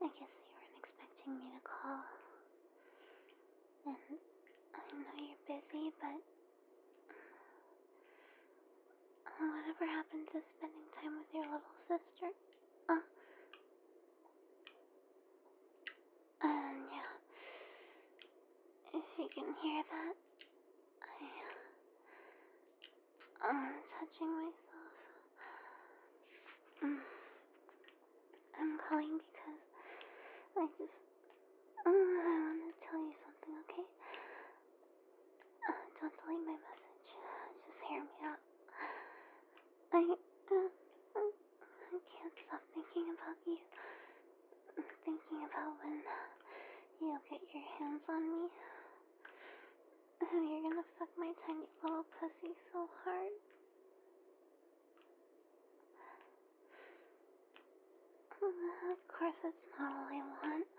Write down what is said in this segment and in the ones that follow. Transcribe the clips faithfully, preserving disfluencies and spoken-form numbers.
I guess you weren't expecting me to call. And I know you're busy, but whatever happened to spending time with your little sister? Uh, and yeah, if you can hear that, I, I'm touching myself. Mm. I'm calling because I just, uh, I want to tell you something, okay? Uh, don't delete my message. Just hear me out. I, uh, I can't stop thinking about you. Thinking about when you'll get your hands on me. How you're gonna fuck my tiny little pussy so hard. Of course, it's not all I want.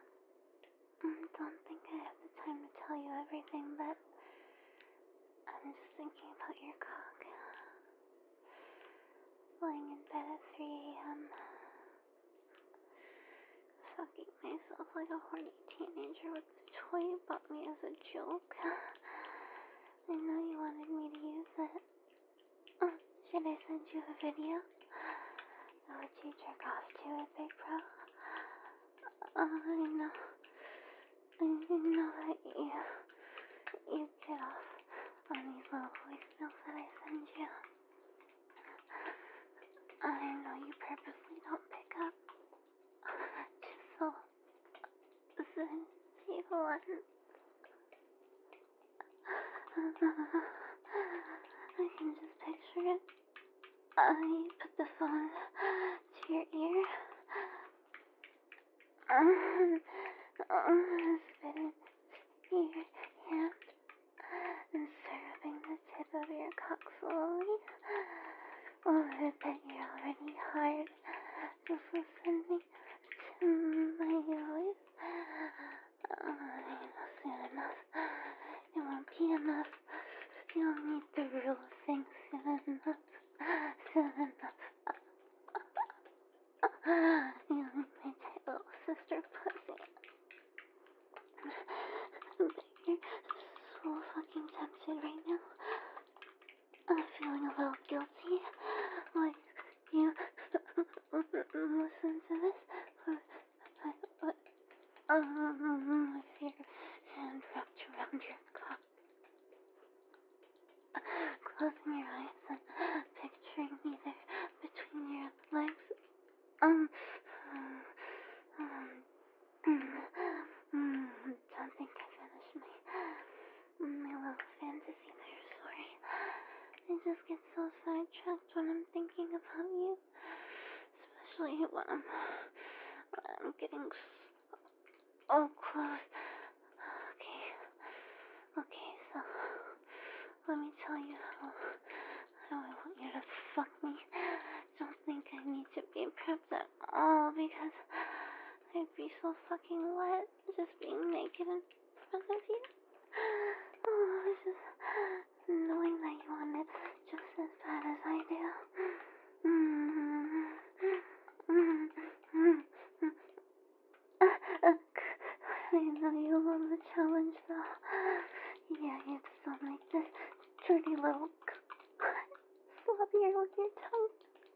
Don't think I have the time to tell you everything, but I'm just thinking about your cock. Lying in bed at three a.m. Fucking myself like a horny teenager with the toy you bought me as a joke. I know you wanted me to use it. Oh, should I send you a video? Would you jerk off to it, big bro? Oh, I know. I know that you, you get off on these little voicemails that I send you. I know you purposely don't pick up. Just so, so you want. I can just picture it. Uh, you put the phone to your ear. Um, um, spit it in your hand and start rubbing the tip of your cock slowly. Oh, I bet you're already hard. Just listening to my voice. Oh, you know, soon enough. It won't be enough. You'll need the real thing soon enough. Soon enough. You'll need my tight little sister pussy. But you're so fucking tempted right now. I'm feeling a little guilty. Like, you listen to this. Um, with your hand wrapped around your cock. Closing your eyes and picturing me there between your legs. Um, um, um, mm, don't think I finished my, my little fantasy there, sorry. I just get so sidetracked when I'm thinking about you. Especially when I'm, when I'm getting so close. Okay, okay, so let me tell you how, how I want you to fuck me. Don't think I need to be prepped at all because I'd be so fucking wet just being naked in front of you. Oh, just knowing that you want it just as bad as I do. Mm-hmm. Mm-hmm. I know you love the challenge, though. Yeah, you just don't like this dirty little slap here with your tongue.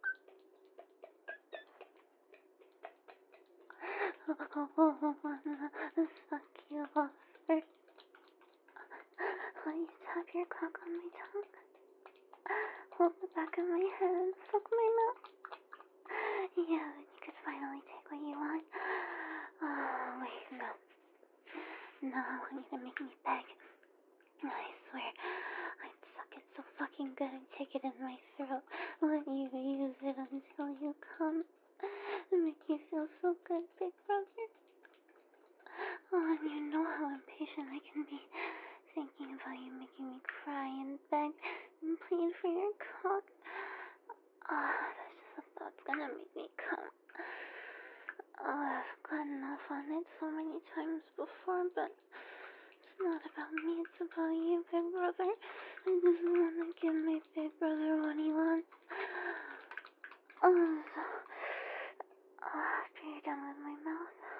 Oh, I wanna suck you off first. Let you tap your cock on my tongue. Hold the back of my head and suck my mouth. Yeah, then you could finally take what you want. Oh, wait, no. No, I want you to make me beg. I swear, I'd suck it so fucking good and take it in my throat. Let you use it until you come. And make you feel so good, big brother. Oh, and you know how impatient I can be. Thinking about you making me cry and beg and plead for your cock. Ah, oh, that's just a thought's gonna make me come. Oh, I've gotten off on it so many times before, but it's not about me, it's about you, big brother. I just wanna give my big brother what he wants. Oh, so, oh, after you're done with my mouth,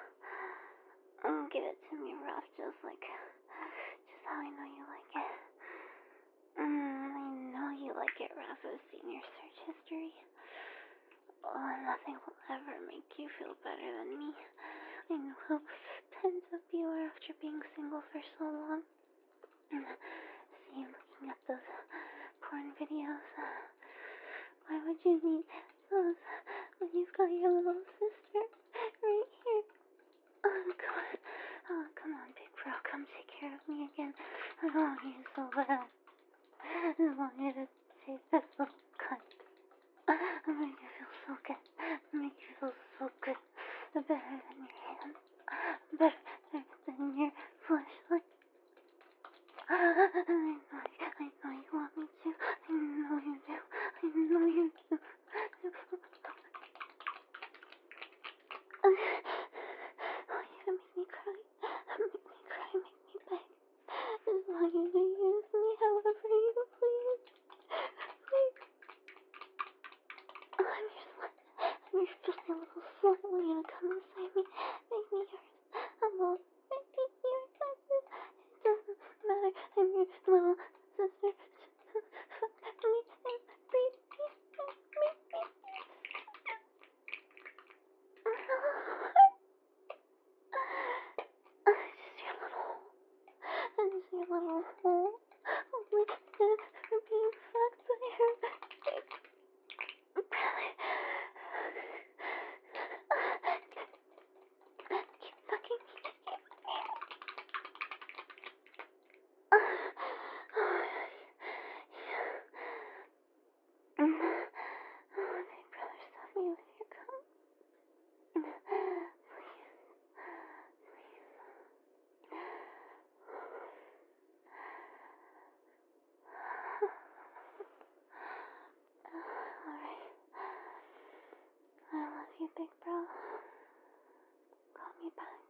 like get Rafa's senior search history. Oh, nothing will ever make you feel better than me. I know how tense up you are after being single for so long. See, looking at those porn videos. Why would you need those when you've got your little sister right here? Oh, God. Oh, come on, big bro. Come take care of me again. I want you so bad. I want you to take this little cunt. I'll make you feel so good. I'll make you feel so good. Better than your hand. Better than your flashlight. I know, I know you want me to. I know you do. I know you do. I want you to make me cry. Make me cry, make me beg. I want you to use me however you please. Please. I'm your slut. I'm your filthy little slut. I want you to come inside me. Make me yours. I'm all make me yours. It doesn't matter. I'm your little sister. Fuck me and breathe me and make me. Just your little hole. Just your little hole. Only good for being fucked by her big brother. Keep fucking me. Oh, big brother, stop me with your cum. Please. Please. Alright. I love you, big bro. Call me back.